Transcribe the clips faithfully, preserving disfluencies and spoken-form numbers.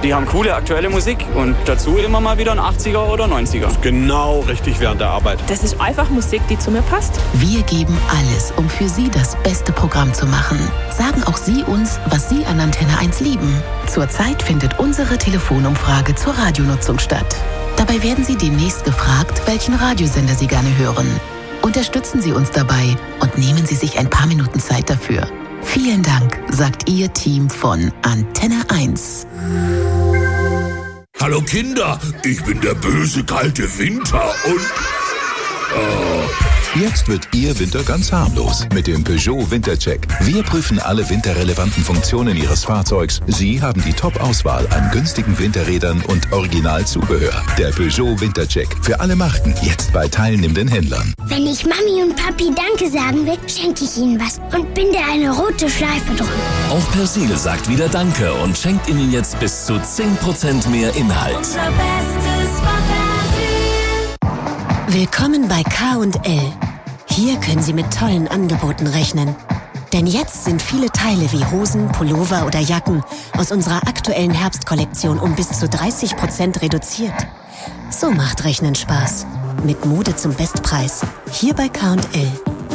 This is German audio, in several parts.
Die haben coole aktuelle Musik und dazu immer mal wieder ein achtziger oder neunziger. Genau richtig während der Arbeit. Das ist einfach Musik, die zu mir passt. Wir geben alles, um für Sie das beste Programm zu machen. Sagen auch Sie uns, was Sie an Antenne eins lieben. Zurzeit findet unsere Telefonumfrage zur Radionutzung statt. Dabei werden Sie demnächst gefragt, welchen Radiosender Sie gerne hören. Unterstützen Sie uns dabei und nehmen Sie sich ein paar Minuten Zeit dafür. Vielen Dank, sagt Ihr Team von Antenne eins. Hallo Kinder, ich bin der böse kalte Winter und... Oh. Jetzt wird Ihr Winter ganz harmlos mit dem Peugeot Wintercheck. Wir prüfen alle winterrelevanten Funktionen Ihres Fahrzeugs. Sie haben die Top-Auswahl an günstigen Winterrädern und Originalzubehör. Der Peugeot Wintercheck. Für alle Marken. Jetzt bei teilnehmenden Händlern. Wenn ich Mami und Papi Danke sagen will, schenke ich ihnen was und binde eine rote Schleife drum. Auch Persil sagt wieder Danke und schenkt Ihnen jetzt bis zu zehn Prozent mehr Inhalt. Unser Bestes von Persil. Willkommen bei K und L. Hier können Sie mit tollen Angeboten rechnen. Denn jetzt sind viele Teile wie Hosen, Pullover oder Jacken aus unserer aktuellen Herbstkollektion um bis zu dreißig Prozent reduziert. So macht Rechnen Spaß. Mit Mode zum Bestpreis. Hier bei K und L.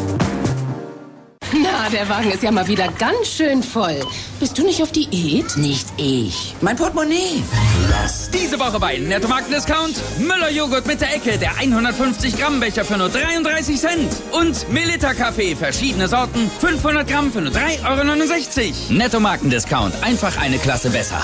Na, der Wagen ist ja mal wieder ganz schön voll. Bist du nicht auf Diät? Nicht ich. Mein Portemonnaie. Diese Woche bei Netto Marken-Discount Müller-Joghurt mit der Ecke, der hundertfünfzig Gramm Becher für nur dreiunddreißig Cent. Und Melitta Kaffee, verschiedene Sorten, fünfhundert Gramm für nur drei Euro neunundsechzig. Netto Marken-Discount, einfach eine Klasse besser.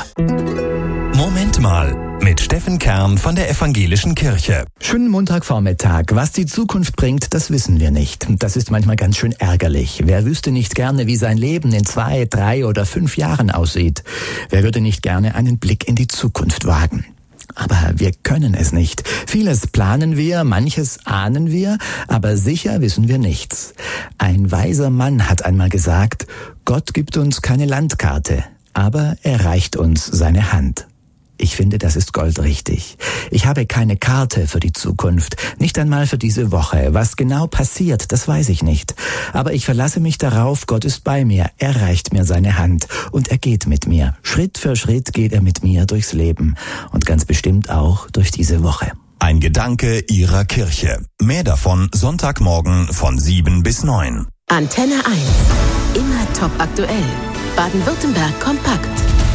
Moment mal. Mit Steffen Kern von der Evangelischen Kirche. Schönen Montagvormittag. Was die Zukunft bringt, das wissen wir nicht. Das ist manchmal ganz schön ärgerlich. Wer wüsste nicht gerne, wie sein Leben in zwei, drei oder fünf Jahren aussieht? Wer würde nicht gerne einen Blick in die Zukunft wagen? Aber wir können es nicht. Vieles planen wir, manches ahnen wir, aber sicher wissen wir nichts. Ein weiser Mann hat einmal gesagt, Gott gibt uns keine Landkarte, aber er reicht uns seine Hand. Ich finde, das ist goldrichtig. Ich habe keine Karte für die Zukunft, nicht einmal für diese Woche. Was genau passiert, das weiß ich nicht. Aber ich verlasse mich darauf, Gott ist bei mir, er reicht mir seine Hand und er geht mit mir. Schritt für Schritt geht er mit mir durchs Leben und ganz bestimmt auch durch diese Woche. Ein Gedanke Ihrer Kirche. Mehr davon Sonntagmorgen von sieben bis neun. Antenne eins. Immer top aktuell. Baden-Württemberg kompakt.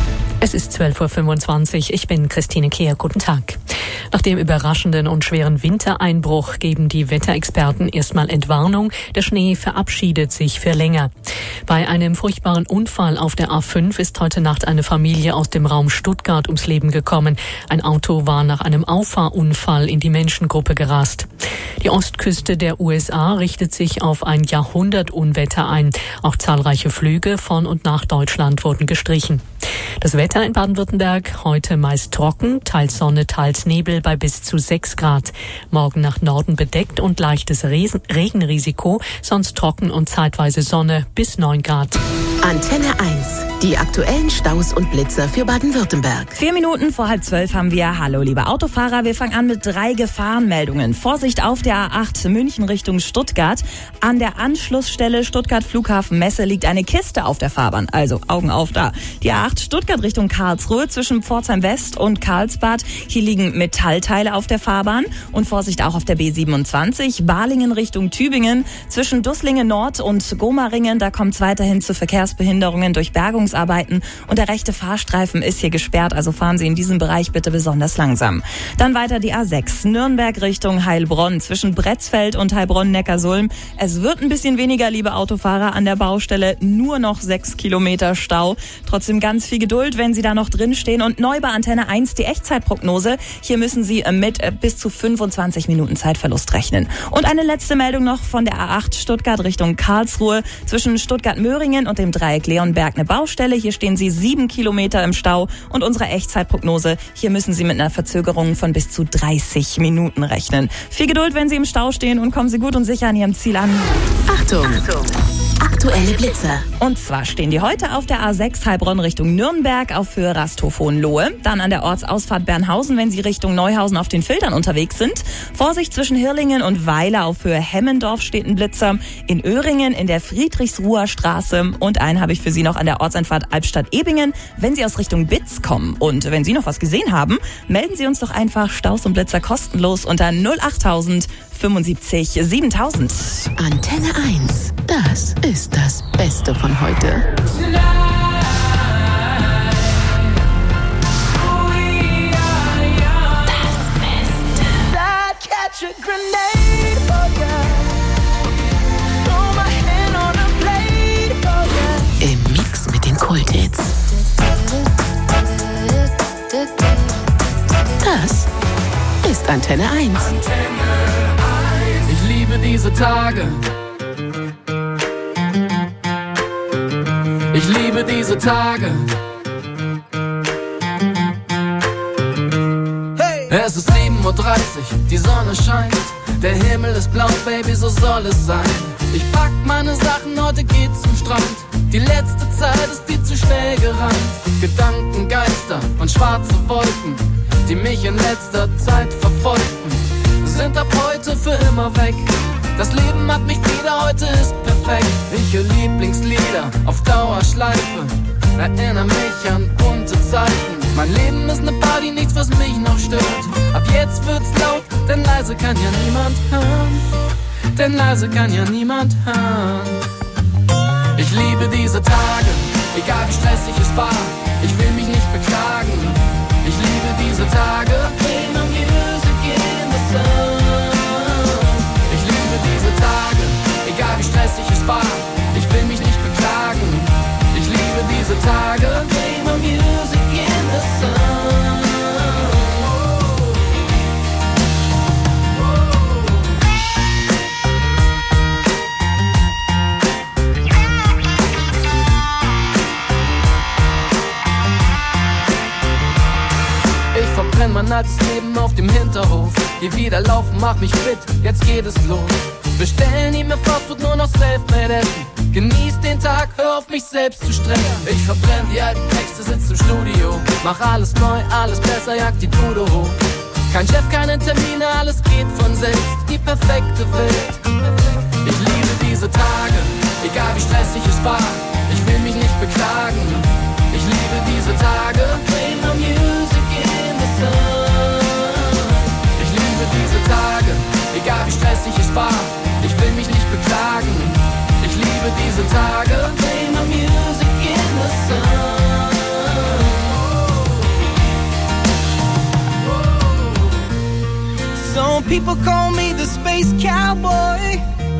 Es ist zwölf Uhr fünfundzwanzig. Ich bin Christine Kehr. Guten Tag. Nach dem überraschenden und schweren Wintereinbruch geben die Wetterexperten erstmal Entwarnung. Der Schnee verabschiedet sich für länger. Bei einem furchtbaren Unfall auf der A fünf ist heute Nacht eine Familie aus dem Raum Stuttgart ums Leben gekommen. Ein Auto war nach einem Auffahrunfall in die Menschengruppe gerast. Die Ostküste der U S A richtet sich auf ein Jahrhundertunwetter ein. Auch zahlreiche Flüge von und nach Deutschland wurden gestrichen. Das Wetter in Baden-Württemberg heute meist trocken, teils Sonne, teils Nebel bei bis zu sechs Grad. Morgen nach Norden bedeckt und leichtes Regenrisiko, sonst trocken und zeitweise Sonne bis neun Grad. Antenne eins. Die aktuellen Staus und Blitzer für Baden-Württemberg. Vier Minuten vor halb zwölf haben wir. Hallo, liebe Autofahrer. Wir fangen an mit drei Gefahrenmeldungen. Vorsicht auf der A acht München Richtung Stuttgart. An der Anschlussstelle Stuttgart Flughafen Messe liegt eine Kiste auf der Fahrbahn. Also Augen auf da. Die A acht Stuttgart Richtung Karlsruhe zwischen Pforzheim West und Karlsbad. Hier liegen Metallteile auf der Fahrbahn. Und Vorsicht auch auf der B siebenundzwanzig. Balingen Richtung Tübingen. Zwischen Dusslingen Nord und Gomaringen. Da kommt es weiterhin zu Verkehrsbehinderungen durch Bergungsarbeiten. Und der rechte Fahrstreifen ist hier gesperrt. Also fahren Sie in diesem Bereich bitte besonders langsam. Dann weiter die A sechs. Nürnberg Richtung Heilbronn. Zwischen Bretzfeld und Heilbronn-Neckarsulm. Es wird ein bisschen weniger, liebe Autofahrer, an der Baustelle. Nur noch sechs Kilometer Stau. Trotzdem ganz viel Geduld, wenn Sie da noch drin stehen. Und neu bei Antenne eins die Echtzeitprognose. Hier müssen Sie mit bis zu fünfundzwanzig Minuten Zeitverlust rechnen. Und eine letzte Meldung noch von der A acht Stuttgart Richtung Karlsruhe. Zwischen Stuttgart-Möhringen und dem Dreieck Leonberg eine Baustelle. Hier stehen Sie sieben Kilometer im Stau. Und unsere Echtzeitprognose. Hier müssen Sie mit einer Verzögerung von bis zu dreißig Minuten rechnen. Viel Geduld, wenn Sie im Stau stehen und kommen Sie gut und sicher an Ihrem Ziel an. Achtung! Achtung. aktuelle Blitzer. Und zwar stehen die heute auf der A sechs Heilbronn Richtung Nürnberg auf für Rasthof Hohenlohe. Dann an der Ortsausfahrt Bernhausen, wenn Sie Richtung Neuhausen auf den Filtern unterwegs sind. Vorsicht zwischen Hirlingen und Weiler auf Höhe Hemmendorf steht ein Blitzer. In Öhringen in der Friedrichsruher Straße. Und einen habe ich für Sie noch an der Ortseinfahrt Albstadt-Ebingen, wenn Sie aus Richtung Bitz kommen. Und wenn Sie noch was gesehen haben, melden Sie uns doch einfach Staus und Blitzer kostenlos unter null achttausend fünfundsiebzig siebentausend. Antenne eins. Das ist das Beste von heute. Im Mix mit den Kulthits. Das ist Antenne eins. Ich liebe diese Tage. Ich liebe diese Tage. Hey. Es ist sieben Uhr dreißig, die Sonne scheint. Der Himmel ist blau, Baby, so soll es sein. Ich pack meine Sachen, heute geht's zum Strand. Die letzte Zeit ist viel zu schnell gerannt. Gedanken, Geister und schwarze Wolken, die mich in letzter Zeit verfolgten, sind ab heute für immer weg. Das Leben hat mich wieder, heute ist perfekt. Ich höre Lieblingslieder auf Dauerschleife, erinnere mich an bunte Zeiten. Mein Leben ist ne Party, nichts was mich noch stört. Ab jetzt wird's laut, denn leise kann ja niemand hören. Denn leise kann ja niemand hören. Ich liebe diese Tage, egal wie stressig es war. Ich will mich nicht beklagen. Ich liebe diese Tage. Play my music in the sun. Ich liebe diese Tage, egal wie stressig es war. Ich will mich nicht beklagen. Ich liebe diese Tage. Play my music in the sun. Mein altes Leben auf dem Hinterhof. Geh wieder laufen, mach mich fit, jetzt geht es los. Bestellen nie mehr Fastfood, nur noch Selfmade essen. Genieß den Tag, hör auf mich selbst zu stressen. Ich verbrenn die alten Texte, sitz im Studio. Mach alles neu, alles besser, jag die Bude hoch. Kein Chef, keine Termine, alles geht von selbst. Die perfekte Welt. Ich liebe diese Tage, egal wie stressig es war. Ich will mich nicht beklagen. Ich liebe diese Tage. Play my music in the sun. Ich liebe diese Tage, egal wie stressig es war. Ich will mich nicht beklagen. Ich liebe diese Tage. Play my music in the sun. Some people call me the space cowboy.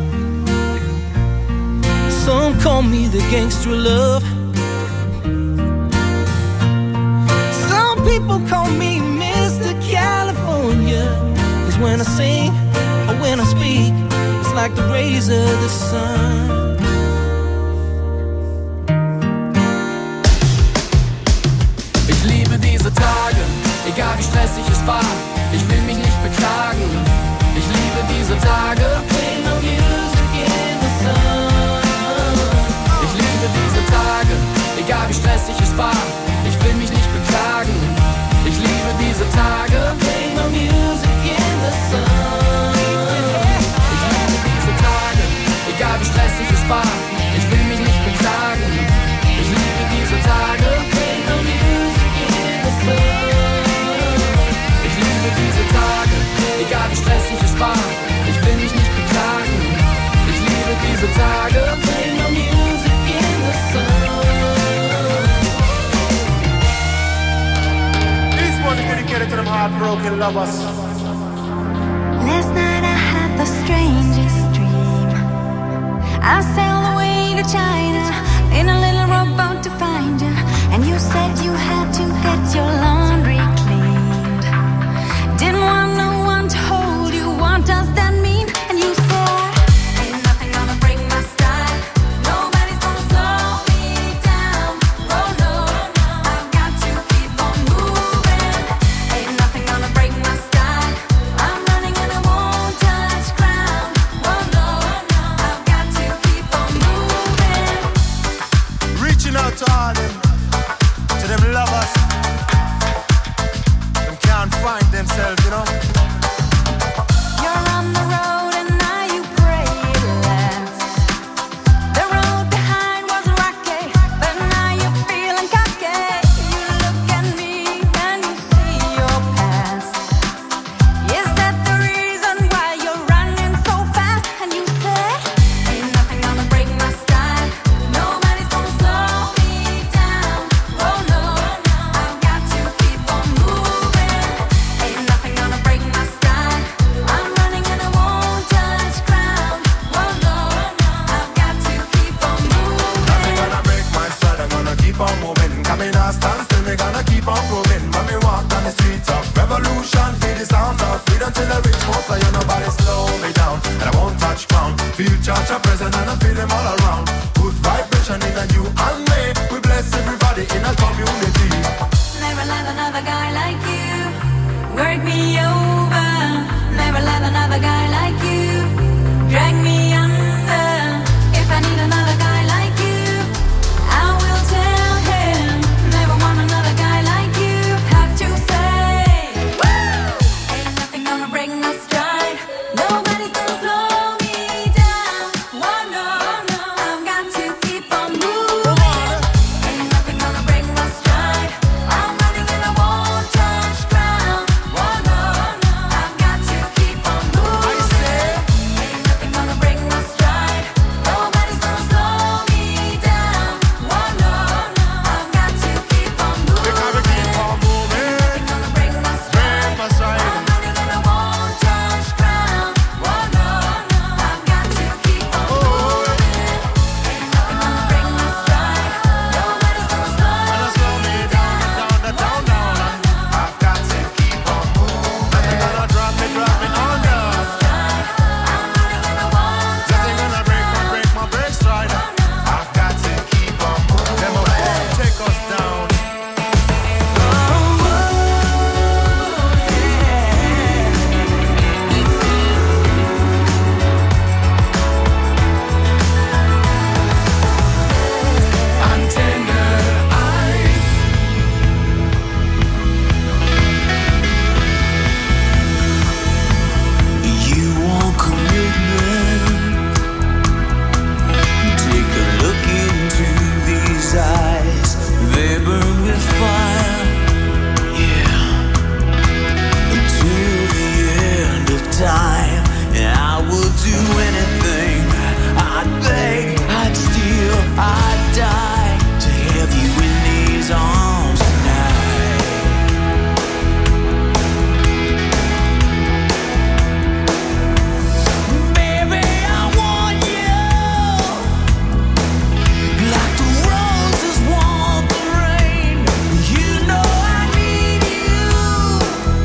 Some call me the gangster of love. People call me Mister California. Cause when I sing or when I speak, it's like the rays of the sun. Ich liebe diese Tage, egal wie stressig es war. Ich will mich nicht beklagen. Ich liebe diese Tage. Play my music in the sun. Ich liebe diese Tage, egal wie stressig es war. Ich will mich nicht beklagen. Ich liebe diese Tage. Play my music in the sun. Ich liebe diese Tage, egal wie stressig es war. Ich will mich nicht beklagen. Ich liebe diese Tage. Play my music in the sun. Ich liebe diese Tage, egal wie stressig es war. Ich will mich nicht beklagen. Ich liebe diese Tage. Play my music in the sun. Dedicated to them heartbroken lovers. Last night I had the strangest dream. I sailed away to China in a little rowboat to find you. And you said you had to get your laundry cleaned. Didn't want no one to hold you. What does that mean? And you said, ain't nothing gonna break my style. Nobody's gonna slow me down. Oh no, I've got to keep on moving. Ain't nothing gonna break my style. I'm running and I won't touch ground. Oh no, I've got to keep on moving. feel them all around. Good vibration in a you and me. We bless everybody in a community. Never let another guy like you work me over. Never let another guy like you drag me under. If I need another guy like you, I will tell him. Never want another guy like you. Have to say, woo! Ain't nothing gonna break my stride. Nobody's gonna slow me down. Oh no, no, I've got to keep on moving. Ain't nothing gonna break my stride. I'm running and I won't touch ground. Oh no, no, I've got to keep on moving. Ain't nothing gonna break my stride. Nobody's gonna slow me down. Oh no, no, I've got to keep on moving. Because we keep on moving. Nothing gonna break my stride. Break my stride. I'm running and I won't touch ground. Oh no, no, I've got to keep on moving. Ain't nothing gonna break my stride. Nobody's gonna slow me down. Down, down, down, down. I've got to keep on moving. Nothing gonna drop me, drop me under. Nothing gonna break my, break my break stride. I've got to keep on moving. Them a won't take us down. Antenna eyes. You want commitment? Take a look into these eyes. They burn with fire. Yeah. Until the end of time. And I will do anything. I'd beg, I'd steal, I'd die to have you in these arms tonight. Baby, I want you like the roses want the rain. You know I need you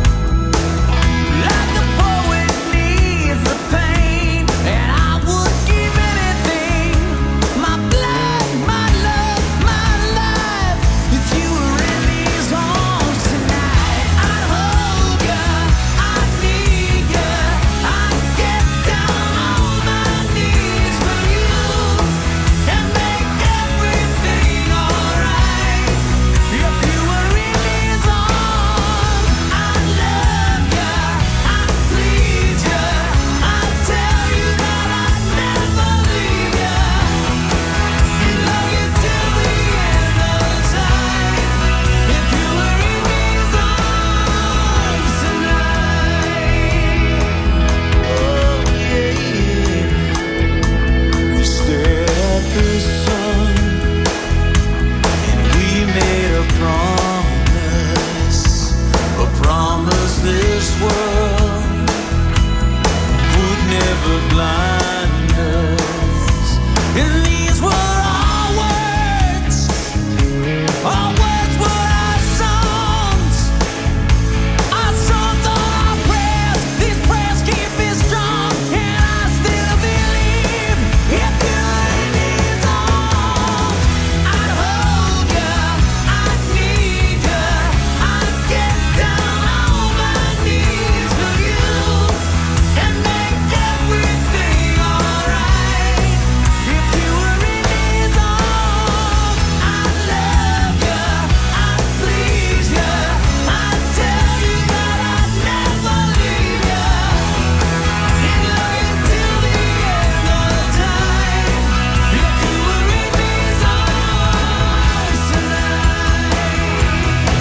like the poet needs the pain. And I would give anything, my blood, my love, my life, if you were in these arms tonight. I'd hold you, I'd need you, I'd get down on my knees for you and make everything alright. If you were in these arms, I'd love you, I'd please you, I'd tell you that I'd never leave you, and love you till the end of time. If you were in these arms tonight, oh yeah, yeah. We stared at the sun and we made a promise, a promise this world would never blind us. And these were our words, our words were our songs, our songs are our prayers. These prayers keep me strong, and I still believe if you're in these arms, I'd hold you, I'd need you, I'd get down on my knees for you and make everything alright. If you were in these arms, I'd love you, I'd please you, I'd tell you that I'd never leave you, and love you till the end of time. If you were in these arms tonight,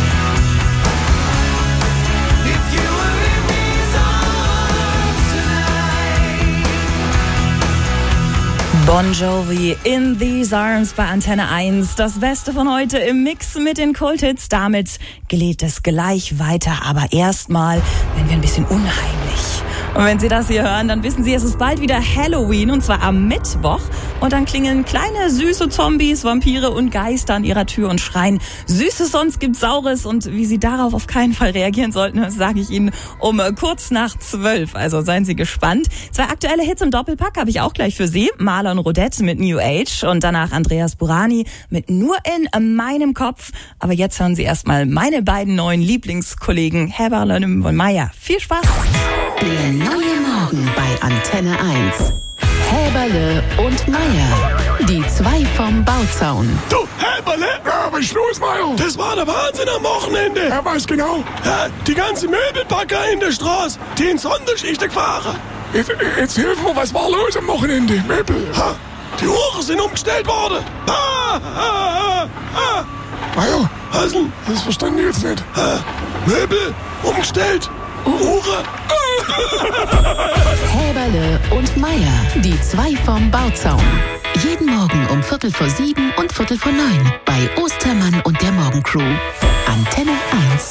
if you were in these arms tonight. Bon Jovi, In These Arms bei Antenne eins. Das Beste von heute im Mix mit den Kulthits. Damit geht es gleich weiter. Aber erstmal werden wir ein bisschen unheimlich. Und wenn Sie das hier hören, dann wissen Sie, es ist bald wieder Halloween. Und zwar am Mittwoch. Und dann klingeln kleine, süße Zombies, Vampire und Geister an ihrer Tür und schreien Süßes, sonst gibt's Saures. Und wie Sie darauf auf keinen Fall reagieren sollten, das sage ich Ihnen um kurz nach zwölf. Also seien Sie gespannt. Zwei aktuelle Hits im Doppelpack habe ich auch gleich für Sie. Marlon Rodette mit New Age und danach Andreas Burani mit Nur in meinem Kopf. Aber jetzt hören Sie erstmal meine beiden neuen Lieblingskollegen Heberle und Meier. Viel Spaß! Der neue Morgen bei Antenne eins. Häberle und Meier, die zwei vom Bauzaun. Du, Häberle? Ja, was ist los, Meier? Das war der Wahnsinn am Wochenende. Ja, was genau? Ja, die ganze Möbelpacker in der Straße, die in Sonderschichten gefahren. Jetzt, jetzt hilf mir, was war los am Wochenende? Möbel? Ha, die Uhren sind umgestellt worden. Ah, ah, ah, ah. Meier, was denn? Das verstanden ich jetzt nicht. Ha, Möbel umgestellt. Uhren. Häberle und Meier, die zwei vom Bauzaun. Jeden Morgen um Viertel vor sieben und Viertel vor neun bei Ostermann und der Morgencrew. Antenne eins.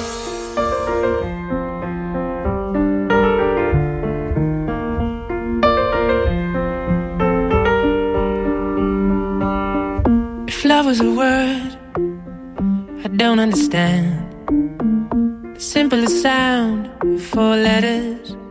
If love was a word I don't understand, the simplest sound, four letters